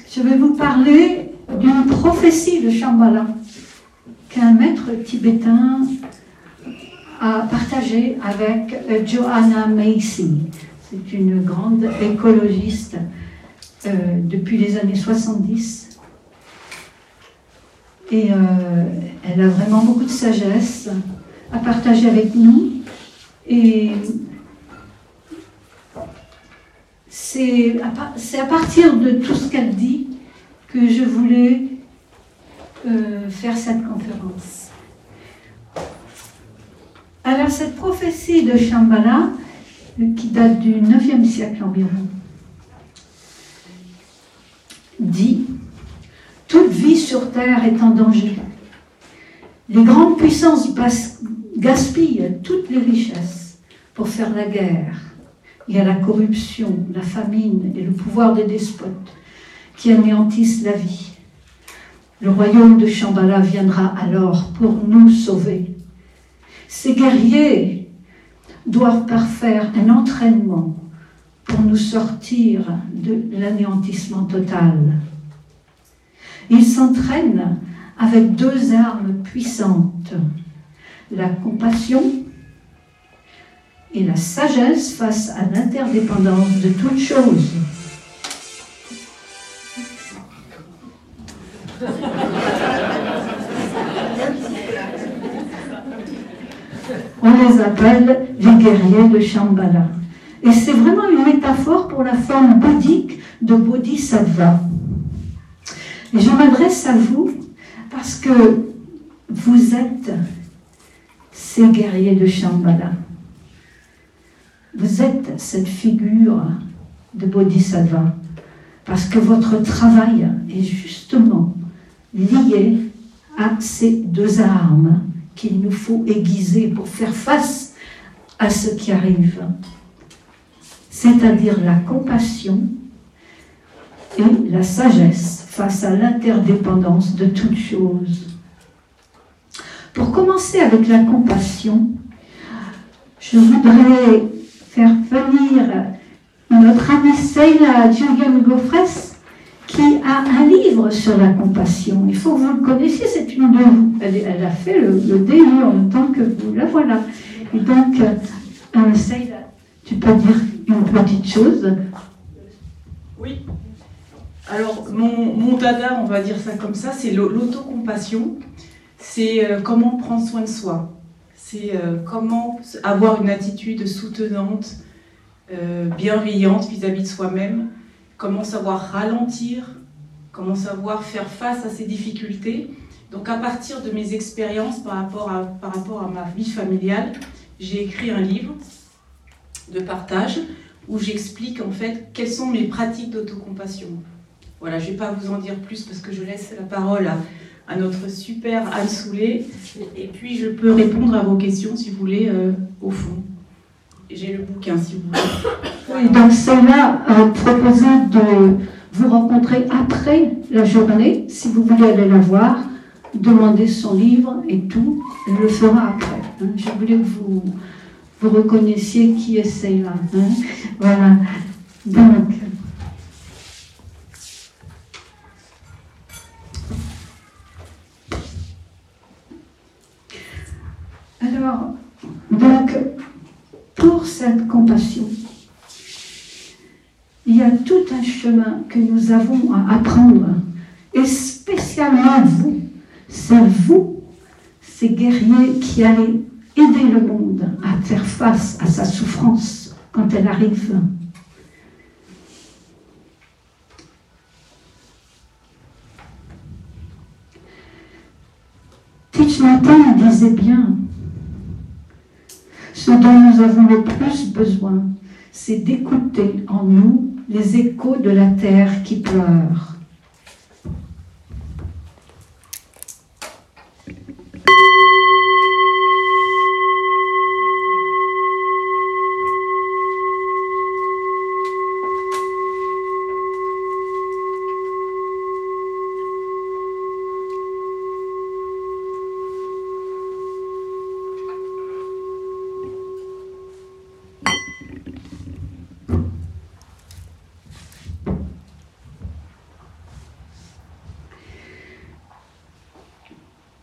Je vais vous parler d'une prophétie de Shambhala qu'un maître tibétain a partagée avec Joanna Macy. C'est une grande écologiste depuis les années 70. Et elle a vraiment beaucoup de sagesse à partager avec nous. Et c'est à partir de tout ce qu'elle dit que je voulais faire cette conférence. Alors, cette prophétie de Shambhala, qui date du 9e siècle environ, dit « Toute vie sur Terre est en danger. Les grandes puissances gaspillent toutes les richesses pour faire la guerre. Il y a la corruption, la famine et le pouvoir des despotes qui anéantissent la vie. Le royaume de Shambhala viendra alors pour nous sauver. Ces guerriers doivent parfaire un entraînement pour nous sortir de l'anéantissement total. Ils s'entraînent avec 2 armes puissantes, la compassion et la sagesse face à l'interdépendance de toutes choses. On les appelle les guerriers de Shambhala. Et c'est vraiment une métaphore pour la forme bouddhique de Bodhisattva. Et je m'adresse à vous parce que vous êtes ces guerriers de Shambhala. Vous êtes cette figure de Bodhisattva parce que votre travail est justement lié à ces 2 armes qu'il nous faut aiguiser pour faire face à ce qui arrive, c'est-à-dire la compassion et la sagesse face à l'interdépendance de toutes choses. Pour commencer avec la compassion, je voudrais faire venir notre amie Seila Julian Goffres, qui a un livre sur la compassion. Il faut que vous le connaissiez, c'est une de vous. Elle a fait le début en même temps que vous. La voilà. Et donc, Seila, tu peux dire une petite chose? Oui. Alors, mon dada, on va dire ça comme ça, c'est l'autocompassion. C'est comment prendre soin de soi. C'est comment avoir une attitude soutenante, bienveillante vis-à-vis de soi-même. Comment savoir ralentir, comment savoir faire face à ses difficultés. Donc à partir de mes expériences par rapport à ma vie familiale, j'ai écrit un livre de partage où j'explique en fait quelles sont mes pratiques d'autocompassion. Voilà, je ne vais pas vous en dire plus parce que je laisse la parole à notre super Anne Soulet et puis je peux répondre à vos questions si vous voulez au fond. J'ai le bouquin si vous voulez. Oui, donc celle-là a proposé de vous rencontrer après la journée, si vous voulez aller la voir, demander son livre et tout, elle le fera après. Je voulais que vous reconnaissiez qui est celle-là. Voilà. Donc, alors, donc, pour cette compassion, il y a tout un chemin que nous avons à apprendre, et spécialement vous, c'est vous, ces guerriers qui allez aider le monde à faire face à sa souffrance quand elle arrive. Thich Nhat Hanh disait bien, ce dont nous avons le plus besoin, c'est d'écouter en nous les échos de la terre qui pleure.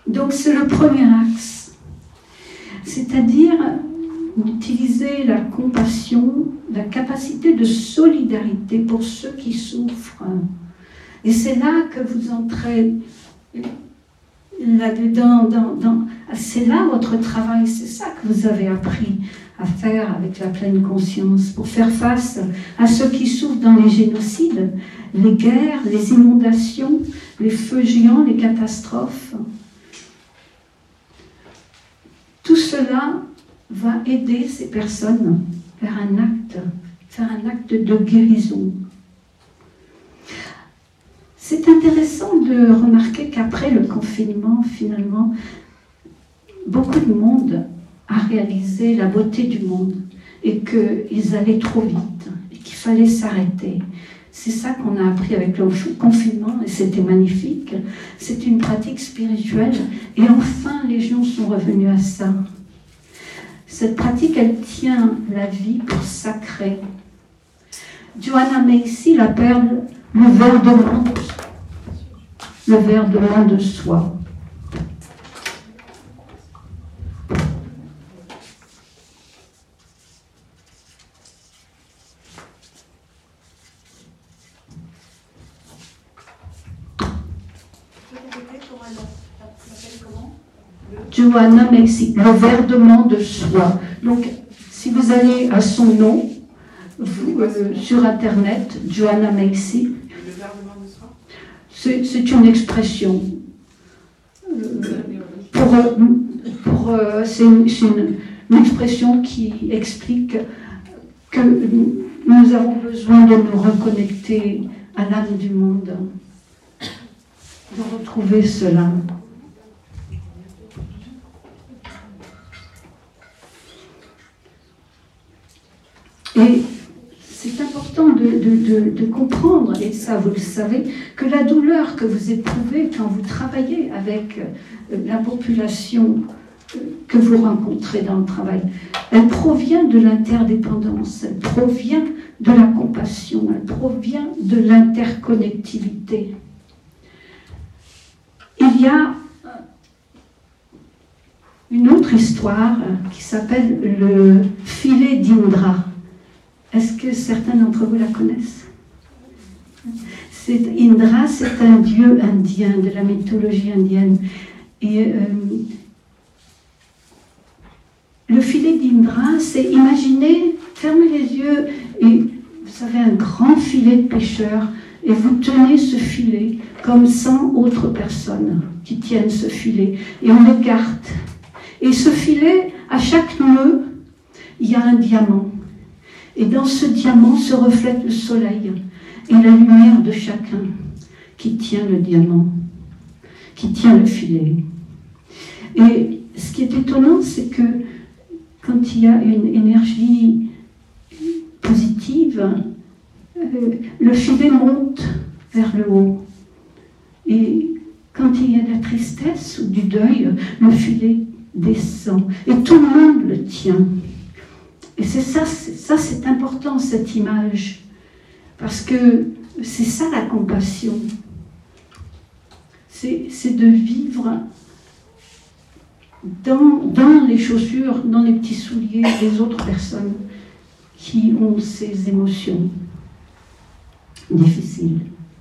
Donc c'est le premier axe, c'est-à-dire utiliser la compassion, la capacité de solidarité pour ceux qui souffrent. Et c'est là que vous entrez là-dedans, c'est là votre travail, c'est ça que vous avez appris à faire avec la pleine conscience, pour faire face à ceux qui souffrent dans les génocides, les guerres, les inondations, les feux géants, les catastrophes. Tout cela va aider ces personnes faire un acte de guérison. C'est intéressant de remarquer qu'après le confinement, finalement, beaucoup de monde a réalisé la beauté du monde et qu'ils allaient trop vite et qu'il fallait s'arrêter. C'est ça qu'on a appris avec le confinement et c'était magnifique. C'est une pratique spirituelle et enfin les gens sont revenus à ça. Cette pratique, elle tient la vie pour sacrée. Joanna Macy l'appelle le verre de main de soi. Joanna Macy, le verdement de soi. Donc, si vous allez à son nom, sur Internet, Joanna Macy, Le verdement de soi. C'est une expression. C'est une expression qui explique que nous avons besoin de nous reconnecter à l'âme du monde, de retrouver cela. Et c'est important de comprendre, et ça vous le savez, que la douleur que vous éprouvez quand vous travaillez avec la population que vous rencontrez dans le travail, elle provient de l'interdépendance, elle provient de la compassion, elle provient de l'interconnectivité. Il y a une autre histoire qui s'appelle le filet d'Indra. Est-ce que certains d'entre vous la connaissent? Indra, c'est un dieu indien, de la mythologie indienne. Et le filet d'Indra, c'est imaginer, fermez les yeux, et vous savez, un grand filet de pêcheurs, et vous tenez ce filet comme 100 autres personnes qui tiennent ce filet, et on les garde. Et ce filet, à chaque nœud, il y a un diamant. Et dans ce diamant se reflète le soleil et la lumière de chacun qui tient le diamant, qui tient le filet. Et ce qui est étonnant, c'est que quand il y a une énergie positive, le filet monte vers le haut. Et quand il y a de la tristesse ou du deuil, le filet descend. Et tout le monde le tient. Et c'est important, cette image, parce que c'est ça la compassion. C'est de vivre dans les chaussures, dans les petits souliers des autres personnes qui ont ces émotions difficiles.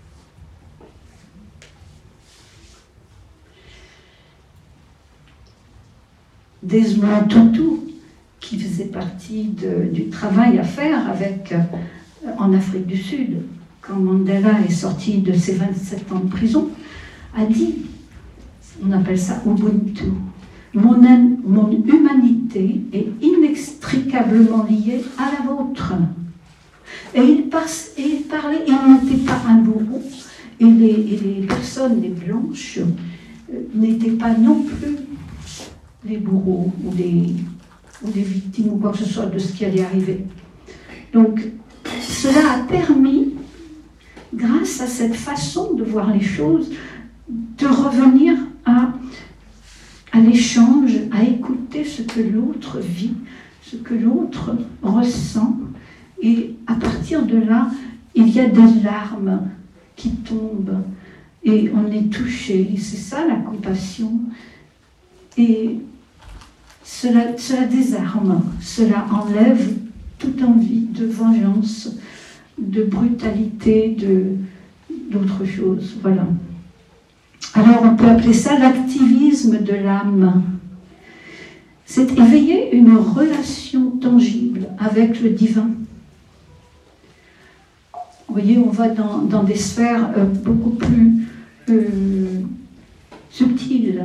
Desmond Tutu, qui faisait partie du travail à faire en Afrique du Sud, quand Mandela est sorti de ses 27 ans de prison, a dit, on appelle ça Ubuntu, mon humanité est inextricablement liée à la vôtre. Et il parlait, il n'était pas un bourreau, et les personnes, les blanches, n'étaient pas non plus les bourreaux ou des victimes ou quoi que ce soit de ce qui allait arriver. Donc, cela a permis, grâce à cette façon de voir les choses, de revenir à l'échange, à écouter ce que l'autre vit, ce que l'autre ressent. Et à partir de là, il y a des larmes qui tombent et on est touché. Et c'est ça la compassion. Et cela désarme, cela enlève toute envie de vengeance, de brutalité, d'autre chose. Voilà. Alors on peut appeler ça l'activisme de l'âme. C'est éveiller une relation tangible avec le divin. Vous voyez, on va dans des sphères beaucoup plus subtiles.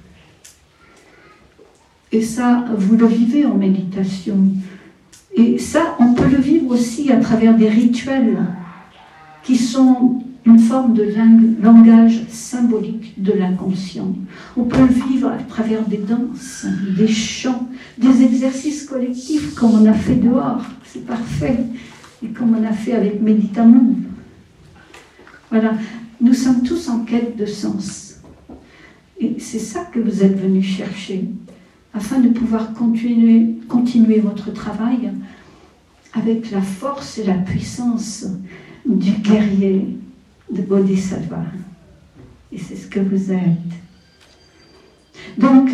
Et ça, vous le vivez en méditation. Et ça, on peut le vivre aussi à travers des rituels qui sont une forme de langage symbolique de l'inconscient. On peut le vivre à travers des danses, des chants, des exercices collectifs comme on a fait dehors, c'est parfait, et comme on a fait avec Méditamon. Voilà, nous sommes tous en quête de sens. Et c'est ça que vous êtes venus chercher, afin de pouvoir continuer votre travail avec la force et la puissance du guerrier de Bodhisattva. Et c'est ce que vous êtes. Donc,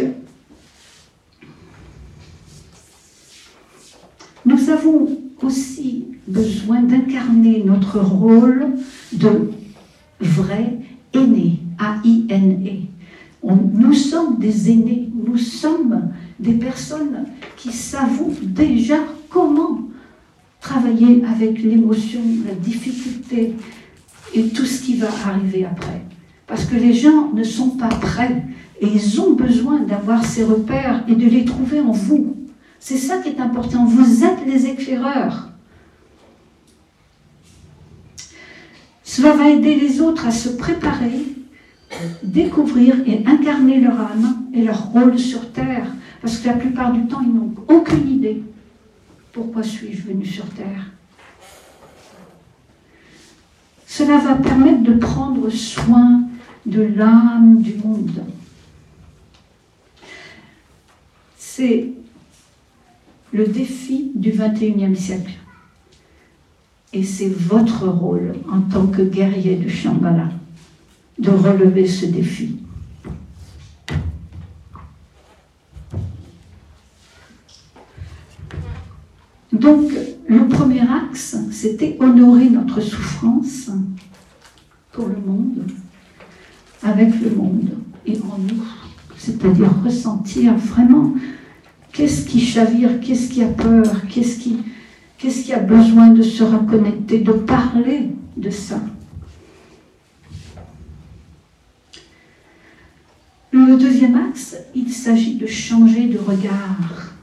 nous avons aussi besoin d'incarner notre rôle de vrai aîné, A-I-N-E. Nous sommes des aînés, nous sommes des personnes qui savent déjà comment travailler avec l'émotion, la difficulté et tout ce qui va arriver après. Parce que les gens ne sont pas prêts et ils ont besoin d'avoir ces repères et de les trouver en vous. C'est ça qui est important, vous êtes les éclaireurs. Cela va aider les autres à se préparer, découvrir et incarner leur âme et leur rôle sur Terre. Parce que la plupart du temps, ils n'ont aucune idée. Pourquoi suis-je venu sur Terre ? Cela va permettre de prendre soin de l'âme du monde. C'est le défi du XXIe siècle. Et c'est votre rôle en tant que guerrier de Shambhala de relever ce défi. Donc, le premier axe, c'était honorer notre souffrance pour le monde, avec le monde et en nous. C'est-à-dire ressentir vraiment qu'est-ce qui chavire, qu'est-ce qui a peur, qu'est-ce qui a besoin de se reconnecter, de parler de ça. Le deuxième axe, il s'agit de changer de regard.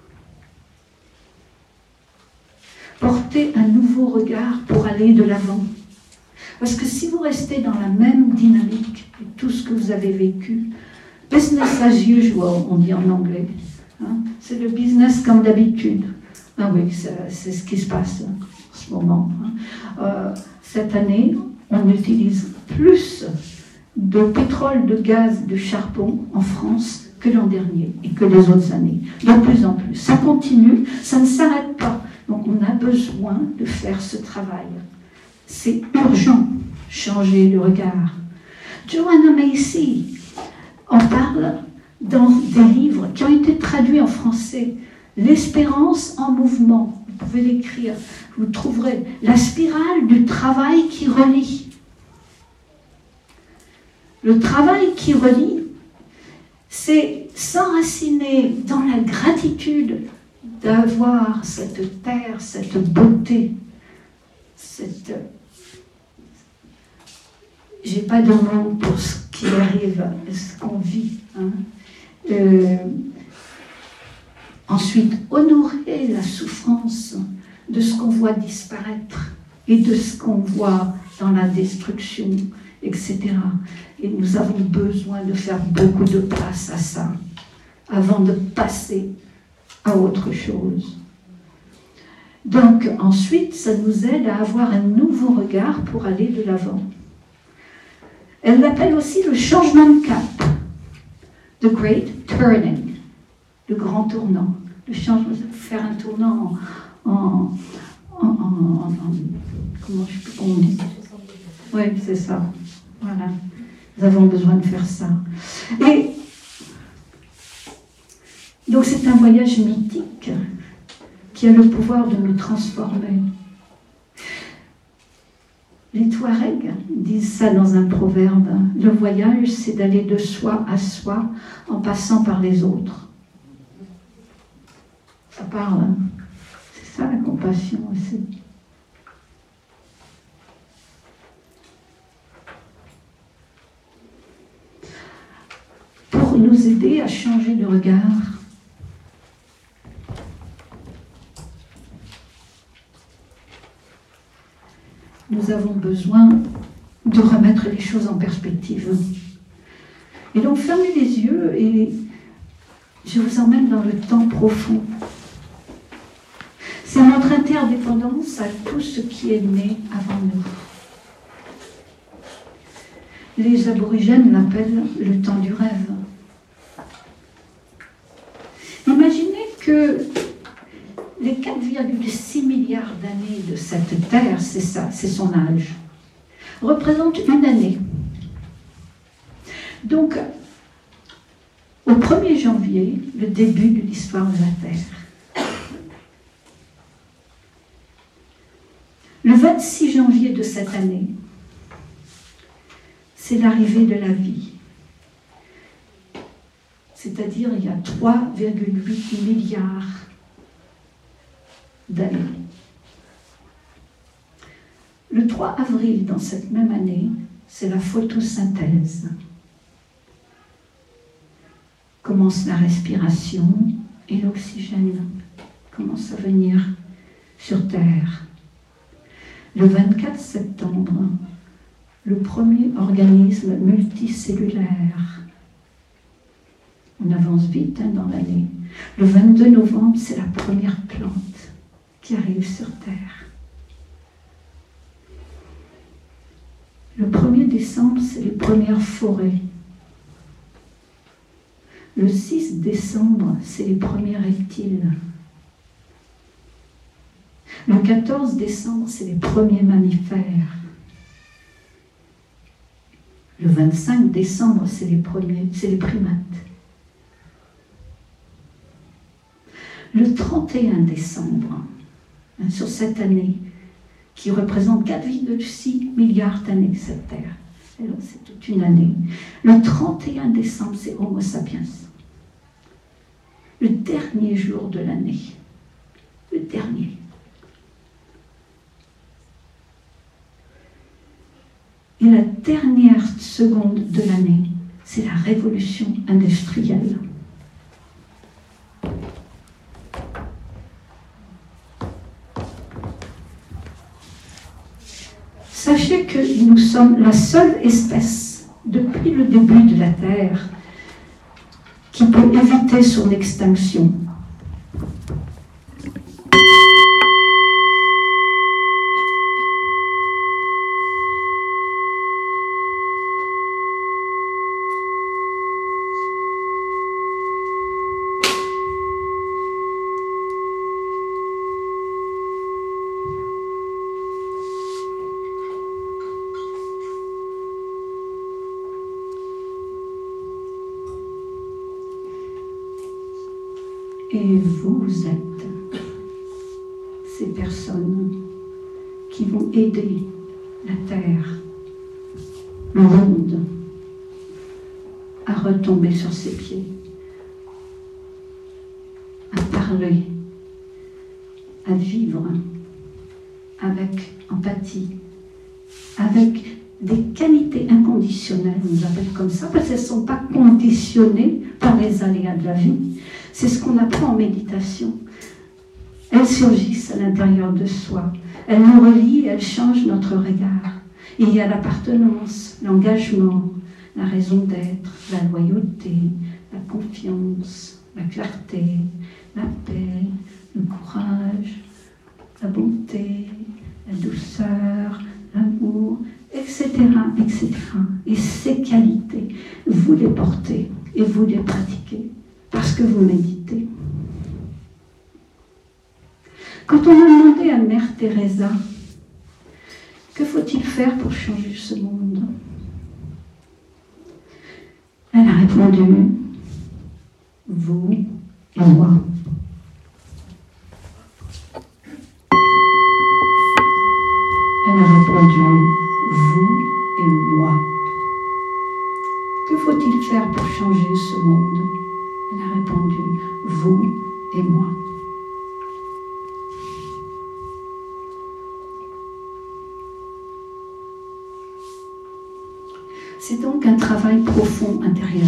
Porter un nouveau regard pour aller de l'avant. Parce que si vous restez dans la même dynamique et tout ce que vous avez vécu, business as usual, on dit en anglais, hein, c'est le business comme d'habitude. Ah oui, c'est ce qui se passe en ce moment. Hein. Cette année, on utilise plus de pétrole, de gaz, de charbon en France que l'an dernier et que les autres années. De plus en plus. Ça continue, ça ne s'arrête pas. Donc on a besoin de faire ce travail. C'est urgent, changer de regard. Joanna Macy en parle dans des livres qui ont été traduits en français. L'espérance en mouvement, vous pouvez l'écrire, vous trouverez la spirale du travail qui relie. Le travail qui relie, c'est s'enraciner dans la gratitude d'avoir cette terre, cette beauté, j'ai pas de mots pour ce qui arrive, ce qu'on vit. Hein. Ensuite, honorer la souffrance de ce qu'on voit disparaître et de ce qu'on voit dans la destruction, etc. Et nous avons besoin de faire beaucoup de place à ça avant de passer à autre chose. Donc ensuite, ça nous aide à avoir un nouveau regard pour aller de l'avant. Elle l'appelle aussi le changement de cap, the great turning, le grand tournant, le changement, faire un tournant en comment on dit ? Oui, c'est ça. Voilà. Nous avons besoin de faire ça. Et Donc c'est un voyage mythique qui a le pouvoir de nous transformer. Les Touaregs disent ça dans un proverbe. Le voyage, c'est d'aller de soi à soi en passant par les autres. Ça parle. C'est ça la compassion aussi. Pour nous aider à changer de regard, nous avons besoin de remettre les choses en perspective. Et donc fermez les yeux et je vous emmène dans le temps profond. C'est notre interdépendance à tout ce qui est né avant nous. Les aborigènes l'appellent le temps du rêve. Imaginez que les 4,6 milliards d'années de cette Terre, c'est ça, c'est son âge, représentent une année. Donc, au 1er janvier, le début de l'histoire de la Terre. Le 26 janvier de cette année, c'est l'arrivée de la vie. C'est-à-dire, il y a 3,8 milliards d'années. Le 3 avril, dans cette même année, c'est la photosynthèse. Commence la respiration et l'oxygène commence à venir sur Terre. Le 24 septembre, le premier organisme multicellulaire. On avance vite dans l'année. Le 22 novembre, c'est la première plante qui arrive sur Terre. Le 1er décembre, c'est les premières forêts. Le 6 décembre, c'est les premiers reptiles. Le 14 décembre, c'est les premiers mammifères. Le 25 décembre, c'est les primates. Le 31 décembre, sur cette année, qui représente 4,6 milliards d'années, cette Terre. Alors, c'est toute une année. Le 31 décembre, c'est Homo sapiens. Le dernier jour de l'année. Le dernier. Et la dernière seconde de l'année, c'est la révolution industrielle. Sachez que nous sommes la seule espèce, depuis le début de la Terre, qui peut éviter son extinction. Et vous êtes ces personnes qui vont aider la Terre, le monde, à retomber sur ses pieds, à parler, à vivre avec empathie, avec des qualités inconditionnelles, on les appelle comme ça, parce qu'elles ne sont pas conditionnées par les aléas de la vie. C'est ce qu'on apprend en méditation. Elles surgissent à l'intérieur de soi. Elles nous relient, elles changent notre regard. Et il y a l'appartenance, l'engagement, la raison d'être, la loyauté, la confiance, la clarté, la paix, le courage, la bonté, la douceur, l'amour, etc., etc. Et ces qualités, vous les portez et vous les pratiquez parce que vous méditez. Quand on a demandé à Mère Teresa, que faut-il faire pour changer ce monde? Elle a répondu, vous et moi. Elle a répondu, vous et moi. Que faut-il faire pour changer ce monde? Elle a répondu, vous et moi. C'est donc un travail profond intérieur.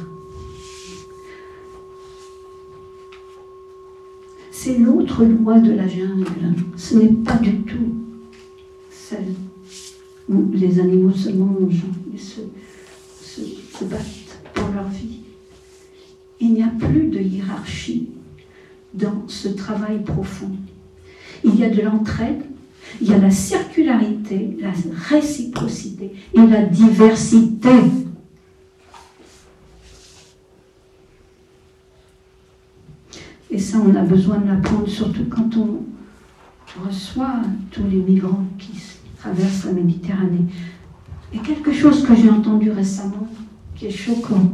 C'est l'autre loi de la jungle. Ce n'est pas du tout celle où les animaux se mangent et se battent pour leur vie. Il n'y a plus de hiérarchie dans ce travail profond. Il y a de l'entraide, il y a la circularité, la réciprocité et la diversité. Et ça, on a besoin de l'apprendre, surtout quand on reçoit tous les migrants qui traversent la Méditerranée. Et quelque chose que j'ai entendu récemment, qui est choquant.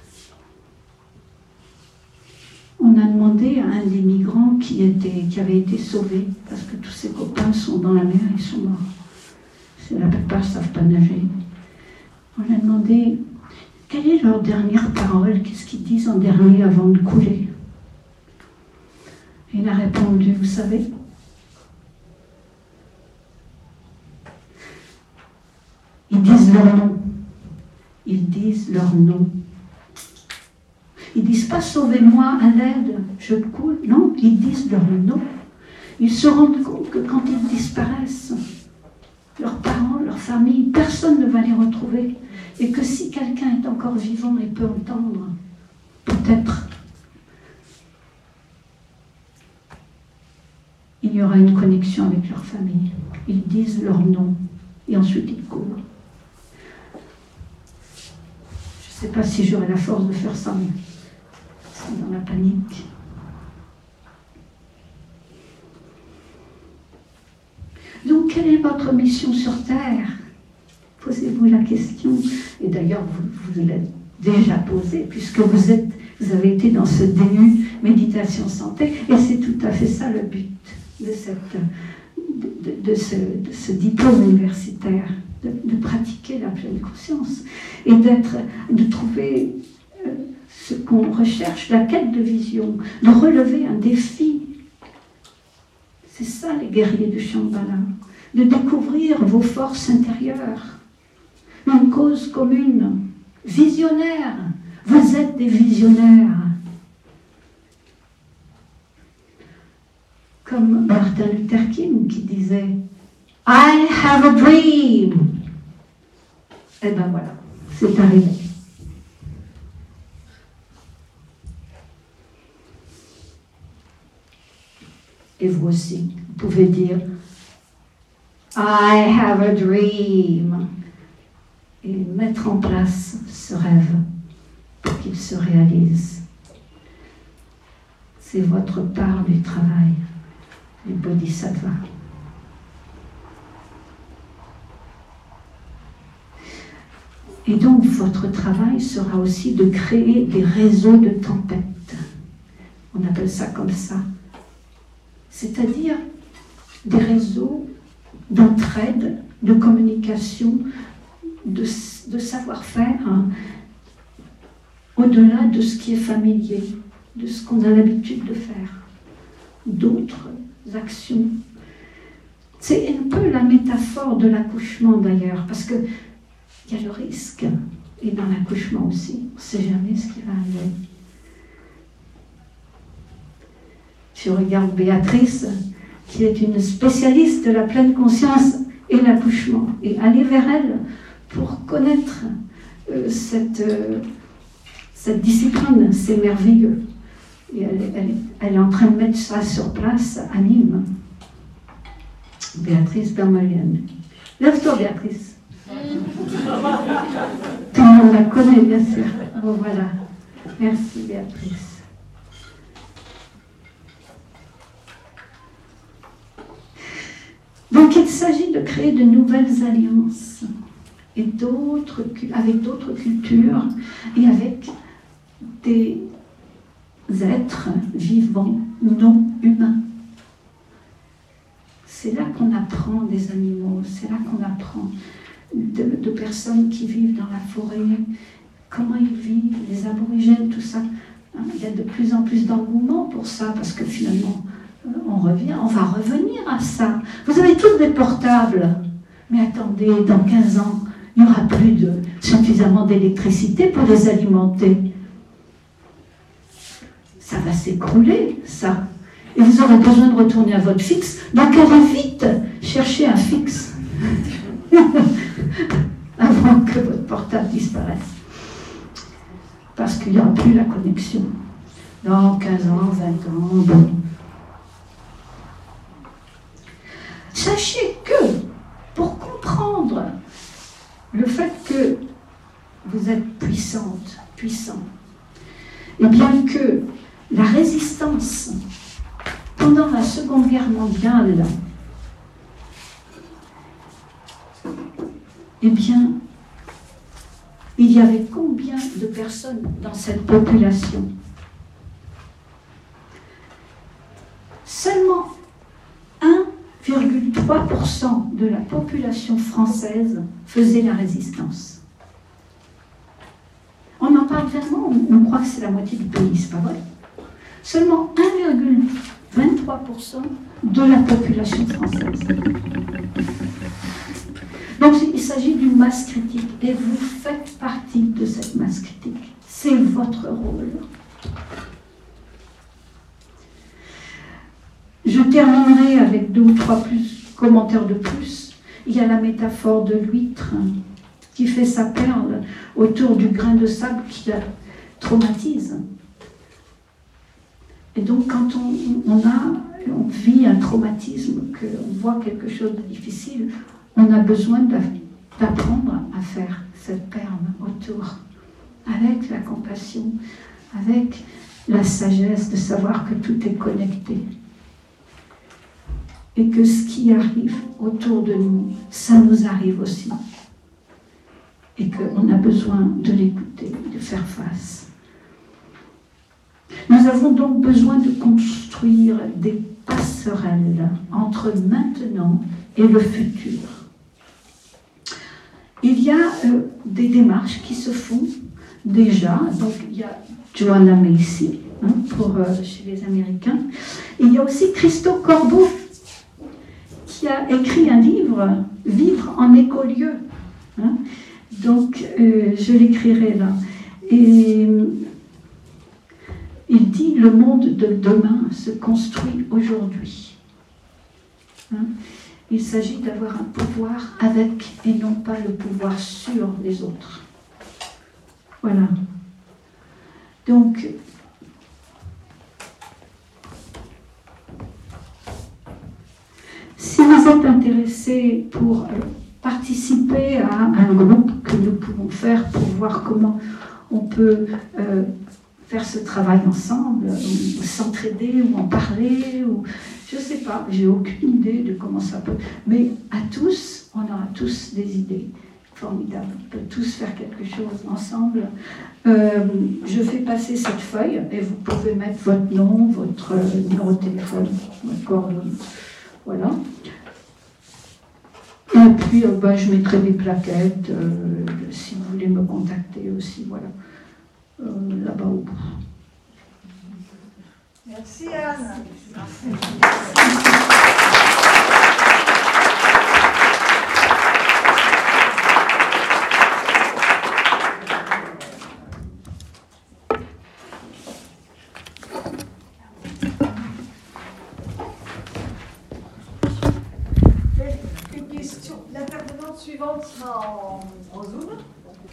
On a demandé à un des migrants qui avait été sauvé, parce que tous ses copains sont dans la mer, ils sont morts. La plupart ne savent pas nager. On a demandé quelle est leur dernière parole, qu'est-ce qu'ils disent en dernier avant de couler. Il a répondu, vous savez, ils disent leur nom. Ils disent leur nom. Ils ne disent pas « sauvez-moi, à l'aide, je coule ». Non, ils disent leur nom. Ils se rendent compte que quand ils disparaissent, leurs parents, leur famille, personne ne va les retrouver. Et que si quelqu'un est encore vivant et peut entendre, peut-être il y aura une connexion avec leur famille. Ils disent leur nom et ensuite ils courent. Je ne sais pas si j'aurai la force de faire ça, mais c'est dans la panique. Donc, quelle est votre mission sur Terre? Posez-vous la question. Et d'ailleurs, vous l'avez déjà posée, puisque vous avez été dans ce DU Méditation Santé, et c'est tout à fait ça le but de ce diplôme universitaire, de pratiquer la pleine conscience et de trouver ce qu'on recherche, la quête de vision, de relever un défi. C'est ça les guerriers du Shambhala, de découvrir vos forces intérieures, une cause commune, visionnaire. Vous êtes des visionnaires. Comme Martin Luther King qui disait « I have a dream ». Eh bien voilà, c'est arrivé. Et vous aussi, vous pouvez dire « I have a dream » et mettre en place ce rêve pour qu'il se réalise. C'est votre part du travail, du bodhisattva. Et donc, votre travail sera aussi de créer des réseaux de tempêtes. On appelle ça comme ça. C'est-à-dire des réseaux d'entraide, de communication, de savoir-faire, hein, au-delà de ce qui est familier, de ce qu'on a l'habitude de faire. D'autres actions. C'est un peu la métaphore de l'accouchement d'ailleurs, parce que il y a le risque, et dans l'accouchement aussi, on ne sait jamais ce qui va arriver. Je regarde Béatrice, qui est une spécialiste de la pleine conscience et l'accouchement, et aller vers elle pour connaître cette discipline, c'est merveilleux. Et elle est en train de mettre ça sur place à Nîmes. Béatrice Bermelienne. Lève-toi, Béatrice. Tout le monde la connaît, bien sûr. Bon, voilà. Merci, Béatrice. Donc, il s'agit de créer de nouvelles alliances et avec d'autres cultures et avec des êtres vivants non humains. C'est là qu'on apprend des animaux, c'est là qu'on apprend de personnes qui vivent dans la forêt, comment ils vivent, les aborigènes, tout ça. Il y a de plus en plus d'engouement pour ça, parce que finalement, on va revenir à ça. Vous avez tous des portables, mais attendez, dans 15 ans, il n'y aura plus suffisamment d'électricité pour les alimenter. Ça va s'écrouler, ça. Et vous aurez besoin de retourner à votre fixe. Donc allez vite chercher un fixe avant que votre portable disparaisse. Parce qu'il n'y aura plus la connexion. Dans 15 ans, 20 ans, bon. Sachez que, pour comprendre le fait que vous êtes puissant, et bien que la résistance pendant la Seconde Guerre mondiale, eh bien, il y avait combien de personnes dans cette population? Seulement 1,3% de la population française faisait la résistance. On en parle vraiment, on croit que c'est la moitié du pays, c'est pas vrai. Seulement 1,23% de la population française. Donc il s'agit d'une masse critique et vous faites partie de cette masse critique. C'est votre rôle. Je terminerai avec 2 ou 3 commentaires de plus. Il y a la métaphore de l'huître qui fait sa perle autour du grain de sable qui la traumatise. Et donc quand on vit un traumatisme, qu'on voit quelque chose de difficile, on a besoin d'apprendre à faire cette perle autour, avec la compassion, avec la sagesse de savoir que tout est connecté. Et que ce qui arrive autour de nous, ça nous arrive aussi. Et qu'on a besoin de l'écouter, de faire face. Nous avons donc besoin de construire des passerelles entre maintenant et le futur. Il y a des démarches qui se font déjà. Donc il y a Joanna Macy chez les Américains. Et il y a aussi Christo Corbeau qui a écrit un livre, Vivre en écolieu. Donc je l'écrirai là. Et il dit le monde de demain se construit aujourd'hui. Il s'agit d'avoir un pouvoir avec et non pas le pouvoir sur les autres. Voilà. Donc, si vous êtes intéressé pour participer à un groupe que nous pouvons faire pour voir comment on peut faire ce travail ensemble, ou s'entraider, ou en parler, ou je ne sais pas, j'ai aucune idée de comment ça peut. Mais à tous, on aura tous des idées formidables. On peut tous faire quelque chose ensemble. Je fais passer cette feuille et vous pouvez mettre votre nom, votre numéro de téléphone, votre coordonnée. Voilà. Et puis, je mettrai des plaquettes si vous voulez me contacter aussi. Voilà. Là-bas au bout. Merci Anne. Une question. L'intervenante suivante sera en Zoom.